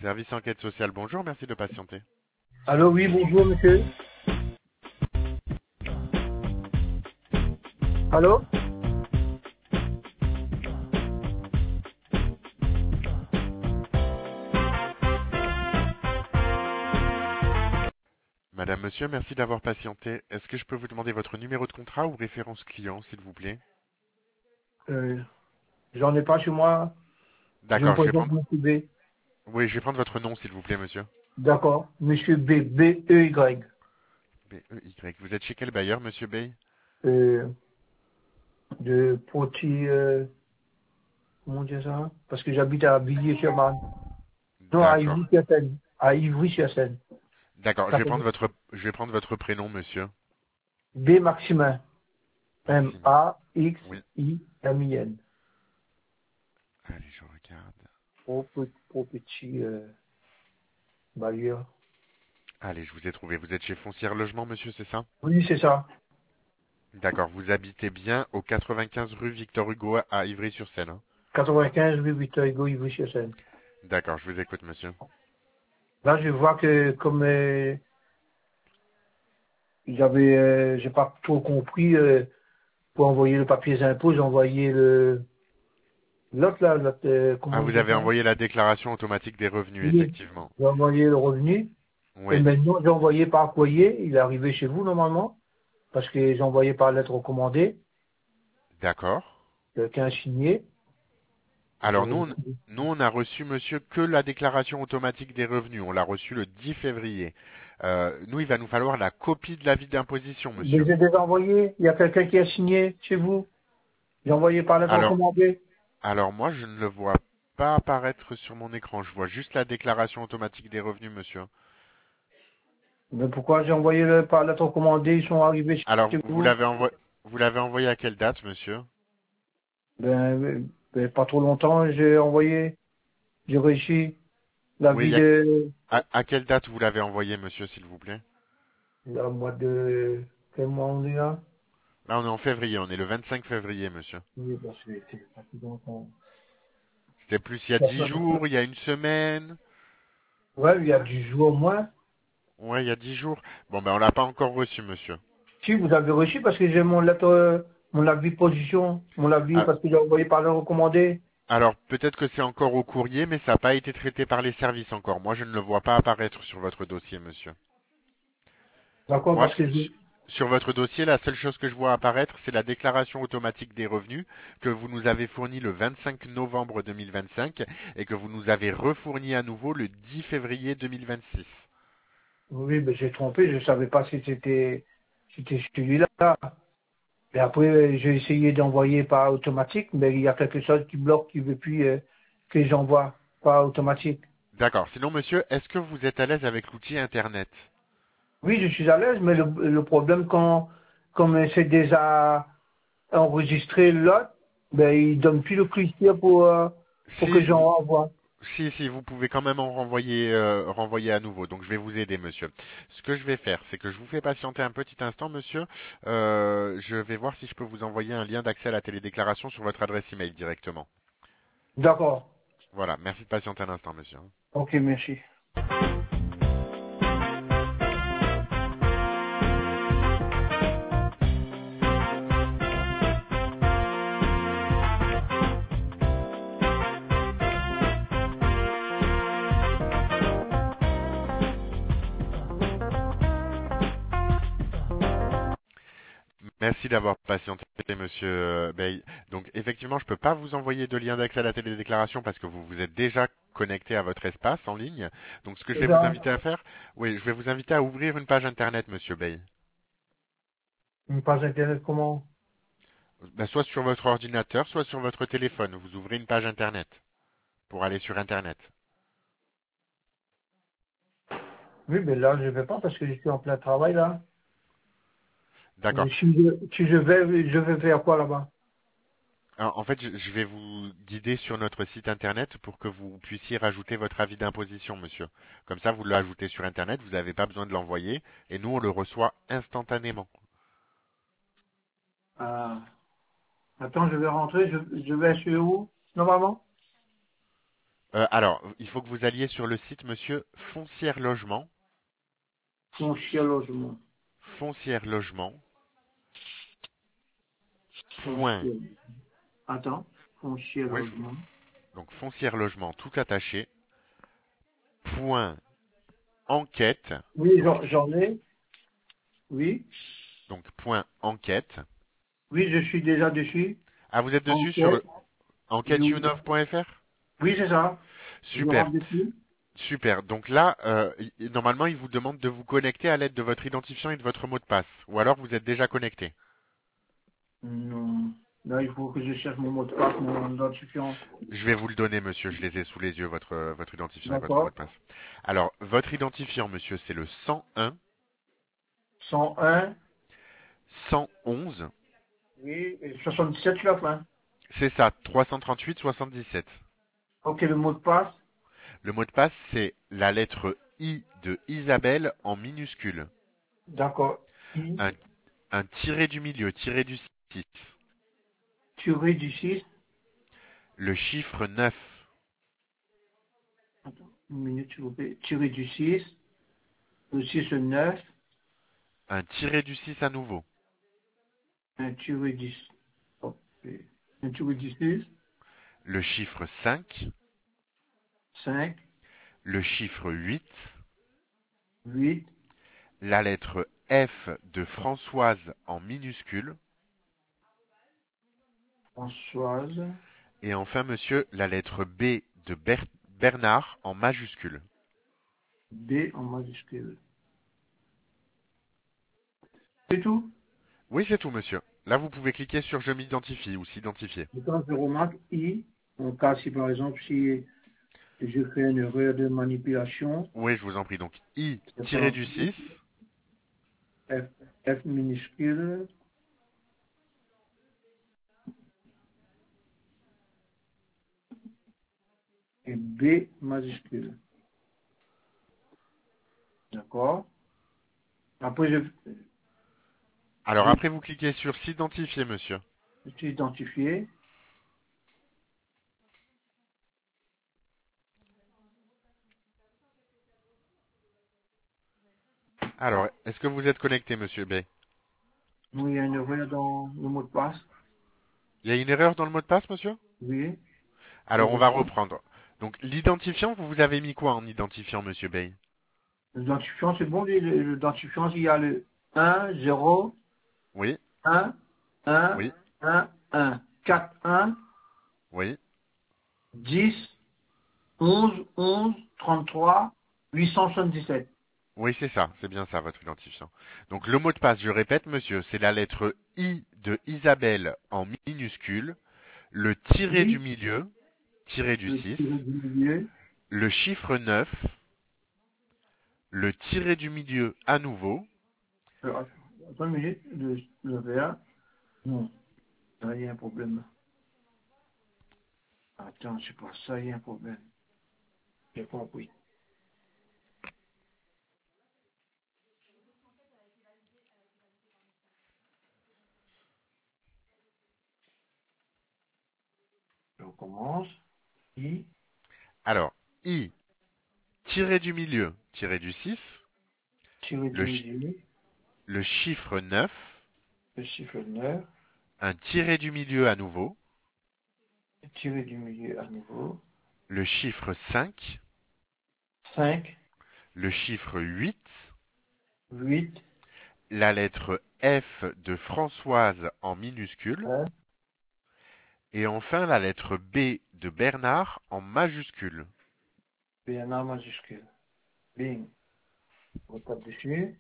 Service enquête sociale, bonjour, merci de patienter. Allô, oui, bonjour, monsieur. Allô? Madame, monsieur, merci d'avoir patienté. Est-ce que je peux vous demander votre numéro de contrat ou référence client, s'il vous plaît? Euh, J'en ai pas chez moi. Je me D'accord, je vais présente, prendre. monsieur B. Oui, je vais prendre votre nom, s'il vous plaît, monsieur. D'accord. Monsieur B, B-E-Y. B-E-Y. Vous êtes chez quel bailleur, monsieur Bay? Euh, de Poti, comment dire ça? Parce que j'habite à Villiers-sur-Marne. Non, à D'accord. Ivry-sur-Seine. À Ivry-sur-Seine. D'accord, Ça fait je vais prendre votre prénom, monsieur. B Maximin. Maximin. Oui. M-A-X-I-M-I-N. Allez, je regarde. Pour petit, bailleur. Allez, je vous ai trouvé. Vous êtes chez Foncière Logement, monsieur, c'est ça? Oui, c'est ça. D'accord, vous habitez bien au 95 rue Victor Hugo à Ivry-sur-Seine, hein? 95 rue Victor Hugo, Ivry-sur-Seine. D'accord, je vous écoute, monsieur. Là, je vois que comme j'ai pas trop compris, pour envoyer le papier des impôts, j'ai envoyé l'autre là, Ah, comment vous dire avez ça? envoyé la déclaration automatique des revenus, Oui. effectivement. J'ai envoyé le revenu. Et Oui, maintenant, j'ai envoyé par courrier. Il est arrivé chez vous normalement, parce que j'ai envoyé par lettre recommandée, d'accord. quelqu'un a signé. Alors J'aurais dû- nous, on a reçu, monsieur, que la déclaration automatique des revenus. On l'a reçu le 10 février. Nous, il va nous falloir la copie de l'avis d'imposition, Mais monsieur. j'ai déjà envoyé. Il y a quelqu'un qui a signé chez vous. J'ai envoyé par lettre Alors, recommandée. alors moi, je ne le vois pas apparaître sur mon écran. Je vois juste la déclaration automatique des revenus, monsieur. Mais pourquoi j'ai envoyé par lettre recommandée? Ils sont arrivés Alors, chez vous. vous l'avez envoyé à quelle date, monsieur? Ben, pas trop longtemps, j'ai réussi Oui, l'avis de, à quelle date vous l'avez envoyé, monsieur, s'il vous plaît? le mois de, quel mois on est là? Là, on est en février. On est le 25 février, monsieur. Oui, parce que c'est pas plus longtemps. C'était plus il y a 10 jours, il y a une semaine. Ouais, il y a 10 jours au moins. Ouais, il y a 10 jours. Bon, ben, on l'a pas encore reçu, monsieur. Si, vous avez reçu parce que j'ai mon lettre, mon avis de position, mon avis Ah, parce que j'ai envoyé par le recommandé. alors, peut-être que c'est encore au courrier, mais ça n'a pas été traité par les services encore. Moi, je ne le vois pas apparaître sur votre dossier, monsieur. D'accord, Moi, parce que sur votre dossier, la seule chose que je vois apparaître, c'est la déclaration automatique des revenus que vous nous avez fournie le 25 novembre 2025 et que vous nous avez refourni à nouveau le 10 février 2026. oui, mais j'ai trompé, je savais pas si c'était celui-là. Et après, j'ai essayé d'envoyer par automatique, mais il y a quelque chose qui bloque, qui veut plus que j'envoie par automatique. D'accord. Sinon, monsieur, est-ce que vous êtes à l'aise avec l'outil Internet? Oui, je suis à l'aise, mais le problème, comme c'est déjà enregistré là, ben, il donne plus le cliquet pour que Si, j'en renvoie. si, vous pouvez quand même en renvoyer, renvoyer à nouveau. Donc je vais vous aider, monsieur. Ce que je vais faire, c'est que je vous fais patienter un petit instant, monsieur. Je vais voir si je peux vous envoyer un lien d'accès à la télédéclaration sur votre adresse email directement. D'accord. Voilà, merci de patienter un instant, monsieur. Ok, merci. Merci d'avoir patienté, monsieur Bey. Donc effectivement, je ne peux pas vous envoyer de lien d'accès à la télédéclaration parce que vous vous êtes déjà connecté à votre espace en ligne. Donc ce que je vais vous Déjà, inviter à faire, oui, je vais vous inviter à ouvrir une page internet, monsieur Bey. une page internet comment? Ben, soit sur votre ordinateur, soit sur votre téléphone. Vous ouvrez une page internet pour aller sur internet. Oui, mais là, je vais pas parce que je suis en plein travail là. D'accord. Si je vais faire quoi là-bas? En fait, je vais vous guider sur notre site internet pour que vous puissiez rajouter votre avis d'imposition, monsieur. Comme ça, vous l'ajoutez sur internet, vous n'avez pas besoin de l'envoyer, et nous, on le reçoit instantanément. Attends, je vais rentrer, je vais sur où, normalement? Alors, il faut que vous alliez sur le site, monsieur, Foncière Logement. Foncier logement. Foncière Logement. Point. Foncier. Attends. Foncier Oui, logement. donc Foncière Logement, tout attaché. Point enquête. Oui, Donc, j'en ai. Oui. donc point enquête. Oui, je suis déjà dessus. Ah, vous êtes dessus sur Enquête. Oui, enquêteyouneuf.fr? oui, c'est ça. Je Super, rentre dessus. super. Donc là, normalement, il vous demande de vous connecter à l'aide de votre identifiant et de votre mot de passe. Ou alors vous êtes déjà connecté. Non. Là, il faut que je cherche mon mot de passe, mon identifiant. Je vais vous le donner, monsieur. Je les ai sous les yeux, votre identifiant et votre mot D'accord. de passe. Alors, votre identifiant, monsieur, c'est le 101 101. 111. Oui. Et 77 sur la fin. C'est ça, 338 77. Ok, le mot de passe. Le mot de passe, c'est la lettre I de Isabelle en minuscule. D'accord. I. Un, un tiré du milieu, tiré du 6. Tiré du 6. Le chiffre 9. Attends, une minute, s'il vous plaît. Tiré du 6. Le 6, le 9. Un tiré du 6 à nouveau. Un tiré du... ok. Un tiré du 6. Le chiffre 5. 5. Le chiffre 8. 8. La lettre F de Françoise en minuscule. Françoise. Et enfin, monsieur, la lettre B de Bernard en majuscule. B en majuscule. C'est tout. Oui, c'est tout, monsieur. Là, vous pouvez cliquer sur Je m'identifie ou s'identifier. Et quand je remarque I, en cas si par exemple si je fais une erreur de manipulation, Oui, je vous en prie. Donc, I je tiré prends du 6. F, F minuscule et B majuscule. D'accord? Après, Alors je après, vous cliquez sur s'identifier, monsieur. suis identifié. Alors, est-ce que vous êtes connecté, monsieur B? Oui, il y a une erreur dans le mot de passe. Il y a une erreur dans le mot de passe, monsieur? Oui, je Alors, on va reprends. reprendre. Donc, l'identifiant, vous avez mis quoi en identifiant, monsieur Bay? L'identifiant, c'est bon, l'identifiant, il y a le 1, 0, Oui, 1, 1, oui, 1, 1, 4, 1, oui. 10, 11, 11, 33, 877. Oui, c'est ça, c'est bien ça, votre identifiant. Donc, le mot de passe, je répète, monsieur, c'est la lettre I de Isabelle en minuscule, le tiré du Oui, milieu, tiré du le tiré 6, du milieu. le chiffre 9, le tiré du milieu à nouveau. Attends une minute, le vert. Non, là, il y a un problème. Attends, c'est pas ça, il y a un problème. J'ai compris. Je recommence. I, Alors, I, tiré du milieu, tiré du 6, tiré du le, milieu, le chiffre 9, le chiffre 9, un tiré du milieu à nouveau, tiré du milieu à nouveau. le chiffre 5, 5, le chiffre 8, 8, la lettre F de Françoise en minuscule, 1, et enfin la lettre B de Bernard en majuscule. BNA majuscule. Bing. On tape dessus.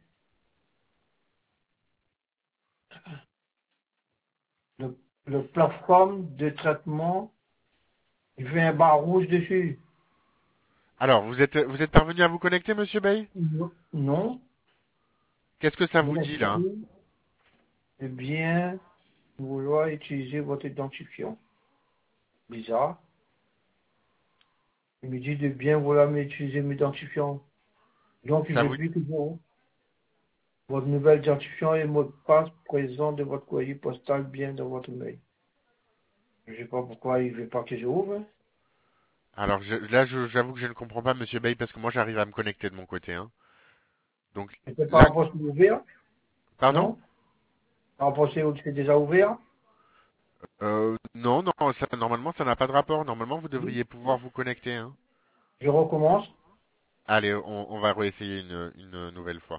Le plateforme de traitement, il fait un bar rouge dessus. Alors, vous êtes parvenu à vous connecter, monsieur Bay? Non. Non. Qu'est-ce que ça vous dit là? Merci. Eh bien, vouloir utiliser votre identifiant. Bizarre. Il me dit de bien vouloir utiliser mon identifiant. Donc, Ça je vous... clique sur votre nouvel identifiant et mot de passe présent de votre courrier postal bien dans votre mail. Je ne sais pas pourquoi il ne veut pas que j'ouvre. Alors là, j'avoue que je ne comprends pas, Monsieur Bay, parce que moi, j'arrive à me connecter de mon côté, hein. Donc C'était pas là, un poste ouvert, pardon? non? Un poste où c'est déjà ouvert? Non, non, normalement, ça n'a pas de rapport. Normalement, vous Oui. devriez pouvoir vous connecter, hein. Je recommence. Allez, on va réessayer une nouvelle fois.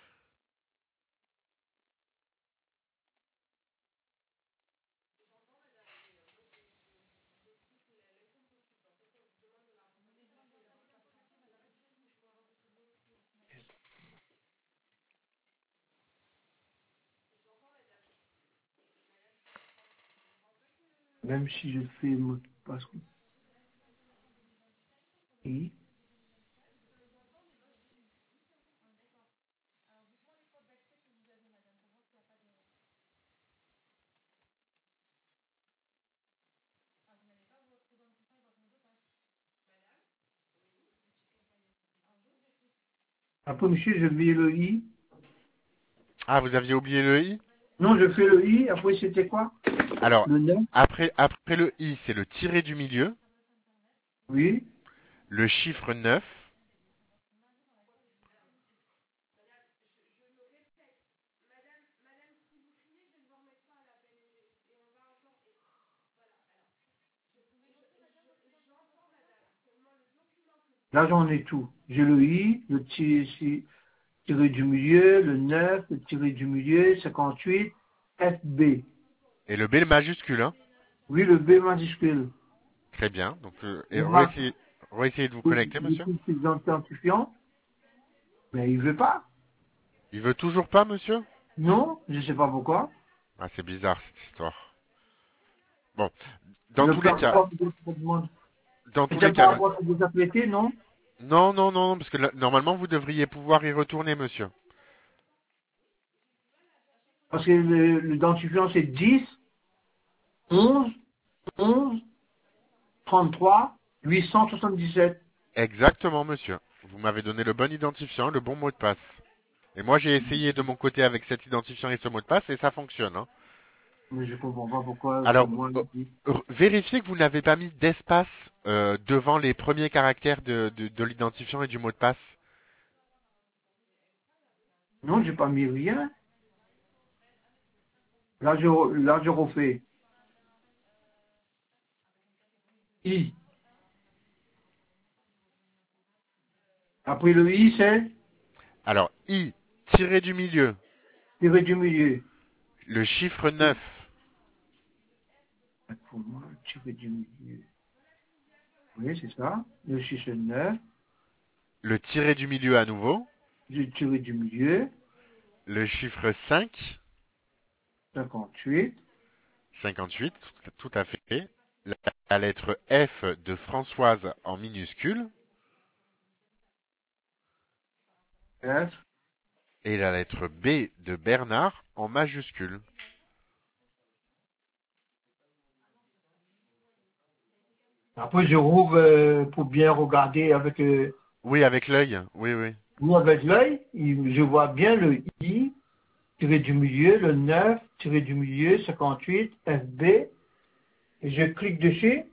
Même si je fais mot de passe. Oui. Après, monsieur, je mets le i. Ah, vous aviez oublié le i? Non, je fais le i. Après, c'était quoi? Alors, Le 9. après le i, c'est le tiré du milieu, Oui. le chiffre 9. Là, j'en ai tout. J'ai le i, le tiré du milieu, le 9, le tiré du milieu, 58, FB. Et le B le majuscule, hein. Oui, le B majuscule. Très bien. Donc, et Le marque, réessayez de vous connecter, le monsieur. truc identifiant, mais il veut pas. Il veut toujours pas, monsieur? Non, je sais pas pourquoi. Ah, c'est bizarre cette histoire. Bon, dans Le tous les cas, plateforme de demande. dans Et tous les c'est cas, pas avoir des apprêtés, non? non, non, non, parce que normalement vous devriez pouvoir y retourner, monsieur. Parce que l'identifiant, c'est 10, 11, 11, 33, 877. Exactement, monsieur. Vous m'avez donné le bon identifiant, le bon mot de passe. Et moi, j'ai essayé de mon côté avec cet identifiant et ce mot de passe et ça fonctionne, hein. Mais je comprends pas pourquoi c'est Alors, moi. vérifiez que vous n'avez pas mis d'espace devant les premiers caractères de l'identifiant et du mot de passe. Non, j'ai pas mis rien. Là, je refais. I. Après le I, c'est Alors, I, tiré du milieu, tiré du milieu. le chiffre 9, Pour moi, tiré du milieu. Oui, c'est ça. Le 6 et 9. le tiré du milieu à nouveau, J'ai tiré du milieu. le chiffre 5, 58. 58, tout à fait, la lettre F de Françoise en minuscule F. et la lettre B de Bernard en majuscule. Après, je rouvre pour bien regarder avec, Oui, avec l'œil, oui, oui. nous, avec l'œil. Je vois bien le I, tiré du milieu, le 9, tiré du milieu, 58, FB. Et je clique dessus.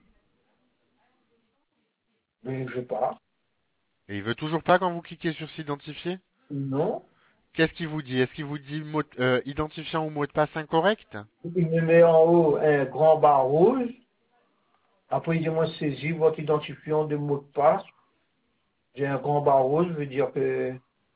Mais je sais pas. Et il veut toujours pas quand vous cliquez sur s'identifier? Non. Qu'est-ce qu'il vous dit? Est-ce qu'il vous dit identifiant ou mot de passe incorrect? Il me met en haut un grand bar rouge. Après, il dit, moi, saisis votre identifiant de mot de passe. J'ai un grand bar rouge, veut dire que,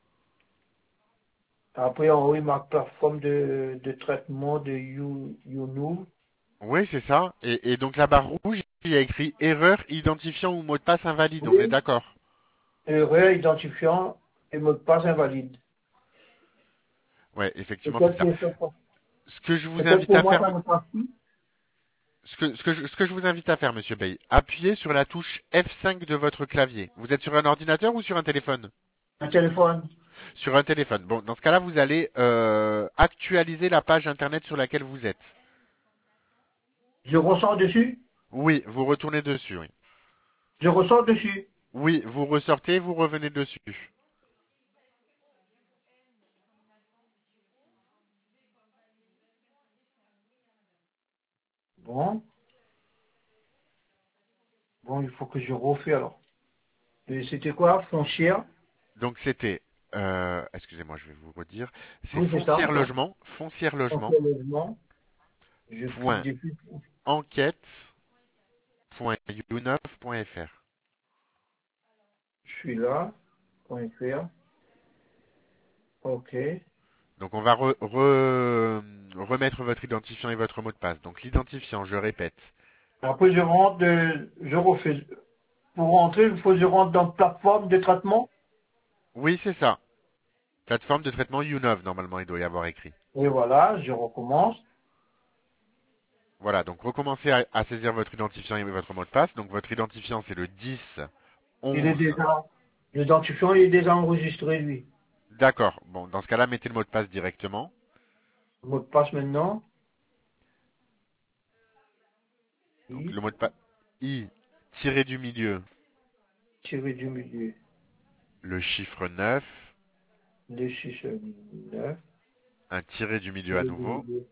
après, en haut, il marque plateforme de traitement de YouNow. Oui, c'est ça. Et donc la barre rouge, il y a écrit erreur identifiant ou mot de passe invalide. On est Oui. d'accord. Erreur identifiant et mot de passe invalide. Ouais, effectivement, c'est Peut-être ça. que, Ce que je vous peut-être invite pour à moi, faire, ça ne passe plus. ce que je vous invite à faire, Monsieur Bay, appuyez sur la touche F5 de votre clavier. Vous êtes sur un ordinateur ou sur un téléphone? Un téléphone. Sur un téléphone. Bon, dans ce cas-là, vous allez actualiser la page internet sur laquelle vous êtes. Je ressors dessus. Oui, vous retournez dessus. Oui, Je ressors dessus. oui, vous ressortez, vous revenez dessus. Bon. Bon, il faut que je refais alors. Et c'était quoi? Foncière? Donc c'était, excusez-moi, je vais vous redire, c'est Oui, c'est ça. foncière logement, Foncière logement. Je clique point dessus. enquête, point you9.fr. Je suis là. .fr. OK. Donc on va remettre votre identifiant et votre mot de passe. Donc l'identifiant, je répète. Après, je rentre, je refais. Pour rentrer, il faut que je rentre dans plateforme de traitement. Oui, c'est ça. Plateforme de traitement You9, normalement, il doit y avoir écrit. Et voilà, je recommence. Voilà, donc recommencez à saisir votre identifiant et votre mot de passe. Donc votre identifiant, c'est le 10 Il est 11. déjà, l'identifiant, il est déjà enregistré, lui. D'accord. Bon, dans ce cas-là, mettez le mot de passe directement. Le mot de passe maintenant. Donc I, le mot de passe I tiré du milieu, tiré du milieu. le chiffre 9, Le 6, 9, un tiré du milieu à tiré du nouveau, milieu.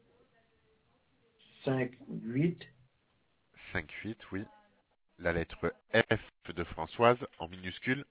5, 8. 5 8, oui. La lettre F de Françoise en minuscule.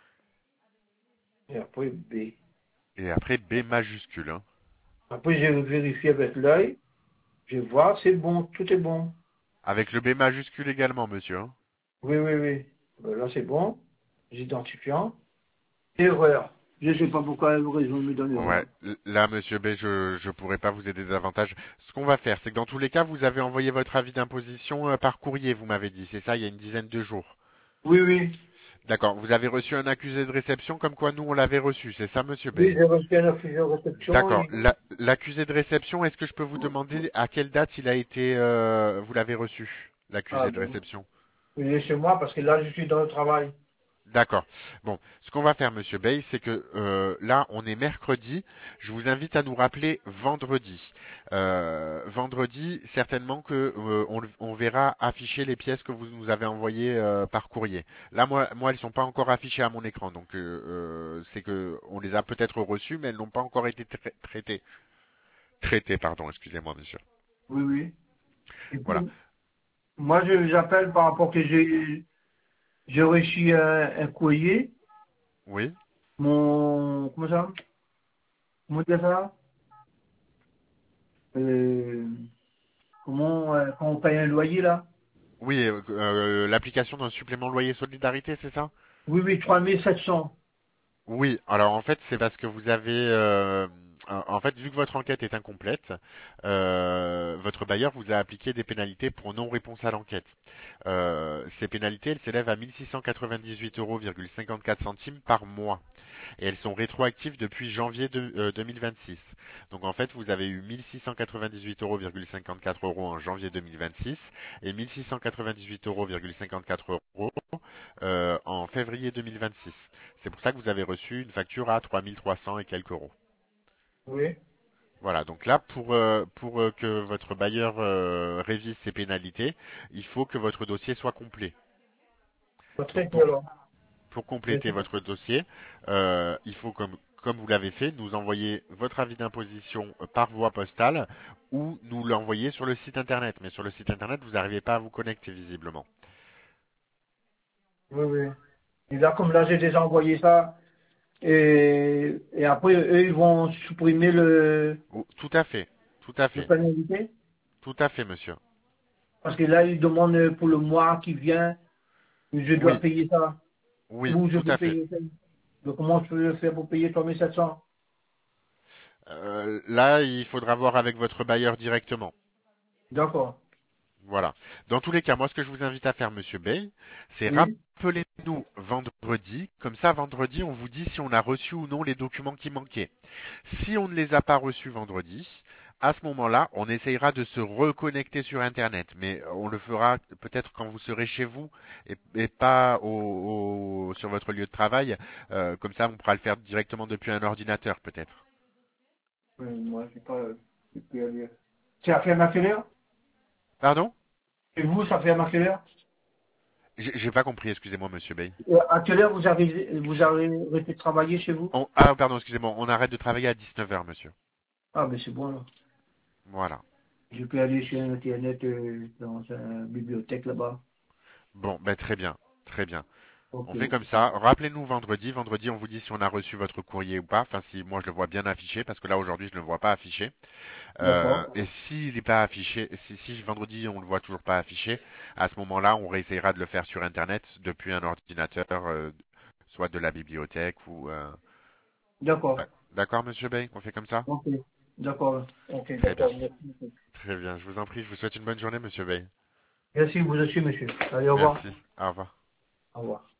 Et après B. Et après B majuscule, hein. Après, j'ai vérifié avec l'œil. Je vois, c'est bon, tout est bon. Avec le B majuscule également, monsieur, hein. Oui, oui, oui. Ben là, c'est bon. Identifiant. Erreur. Je ne sais pas pourquoi le réseau me donne Ouais, erreur. là, monsieur B, je pourrais pas vous aider davantage. Ce qu'on va faire, c'est que dans tous les cas, vous avez envoyé votre avis d'imposition par courrier, vous m'avez dit. C'est ça, il y a une dizaine de jours. Oui, oui. D'accord. Vous avez reçu un accusé de réception comme quoi nous on l'avait reçu. C'est ça, monsieur Oui, Bay? j'ai reçu un affiche de réception. D'accord. L'accusé de réception, est-ce que je peux vous demander à quelle date il a été, vous l'avez reçu, Ah l'accusé de bon. réception? Laissez-moi parce que là, je suis dans le travail. D'accord. Bon, ce qu'on va faire, Monsieur Bay, c'est que là, on est mercredi. Je vous invite à nous rappeler vendredi. Vendredi, certainement que on verra afficher les pièces que vous nous avez envoyées par courrier. Là, moi, elles sont pas encore affichées à mon écran, donc c'est que on les a peut-être reçues, mais elles n'ont pas encore été traitées. Traitées, pardon. Excusez-moi, Monsieur. Oui, oui. Et Voilà. puis, moi, j'appelle par rapport que j'ai reçu un courrier. Oui. Comment ça? Comment dire ça? Euh, quand on paye un loyer, là? Oui. L'application d'un supplément loyer solidarité, c'est ça? Oui, oui, 3700. Oui, alors en fait, c'est parce que vous avez, en fait, vu que votre enquête est incomplète, votre bailleur vous a appliqué des pénalités pour non-réponse à l'enquête. Ces pénalités, elles s'élèvent à 1698,54 euros par mois et elles sont rétroactives depuis janvier 2026. Donc en fait, vous avez eu 1698,54 euros en janvier 2026 et 1698,54 euros en février 2026. C'est pour ça que vous avez reçu une facture à 3300 et quelques euros. Oui. Voilà, donc là, pour que votre bailleur révise ses pénalités, il faut que votre dossier soit complet. Pas Donc très bien, alors. pour compléter votre dossier, il faut, comme vous l'avez fait, nous envoyer votre avis d'imposition par voie postale ou nous l'envoyer sur le site internet. Mais sur le site internet, vous n'arrivez pas à vous connecter visiblement. Oui, oui. Et là, comme là, j'ai déjà envoyé ça. Et après, eux, ils vont supprimer Oh, tout à fait, tout à le fait, pénalité. tout à fait, monsieur. Parce que là, ils demandent pour le mois qui vient, je dois Oui, payer ça. oui, Ou je tout peux à fait. payer ça. Donc, comment je peux le faire pour payer 3700? Là, il faudra voir avec votre bailleur directement. D'accord. Voilà. Dans tous les cas, moi, ce que je vous invite à faire, Monsieur Bay, c'est Oui. rappelez-nous vendredi. Comme ça, vendredi, on vous dit si on a reçu ou non les documents qui manquaient. Si on ne les a pas reçus vendredi, à ce moment-là, on essayera de se reconnecter sur Internet. Mais on le fera peut-être quand vous serez chez vous et pas sur votre lieu de travail. Comme ça, on pourra le faire directement depuis un ordinateur, peut-être. Moi, je sais pas. Je peux y aller. C'est à faire à quelle heure? Pardon? Et vous, ça fait à quelle heure? J'ai pas compris, excusez-moi, Monsieur Bay. À quelle heure vous avez arrêté de travailler chez vous? Ah, pardon, excusez-moi, on arrête de travailler à 19 heures, monsieur. Ah, ben c'est bon, là. Voilà. Je peux aller sur Internet dans une bibliothèque là-bas. Bon, ben très bien, très bien. Ok. On fait comme ça. Rappelez-nous vendredi. Vendredi, on vous dit si on a reçu votre courrier ou pas. Enfin, si moi je le vois bien affiché, parce que là aujourd'hui je ne le vois pas affiché. D'accord. Et s'il n'est pas affiché, si vendredi on le voit toujours pas affiché, à ce moment-là, on réessayera de le faire sur Internet depuis un ordinateur, soit de la bibliothèque ou. D'accord. D'accord, Monsieur Bay, on fait comme ça? Ok. D'accord. Ok, Très bien, d'accord. Merci. très bien. Je vous en prie. Je vous souhaite une bonne journée, Monsieur Bay. Merci, vous aussi, monsieur. Allez, au revoir. Merci. Au revoir. Au revoir.